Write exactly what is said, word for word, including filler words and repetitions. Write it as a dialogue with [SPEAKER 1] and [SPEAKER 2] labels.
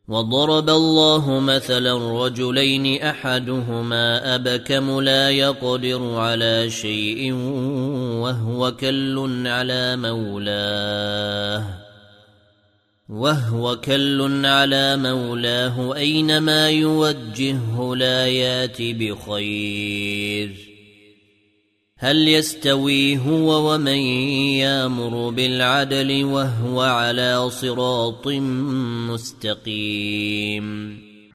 [SPEAKER 1] وضرب الله مثلا رجلين أحدهما أبكم لا يقدر على شيء وهو كل على مولاه وهو كل على مولاه أينما يوجهه لا يات بخير هل يستوي هو ومن يامر بالعدل وهو على صراط مستقيم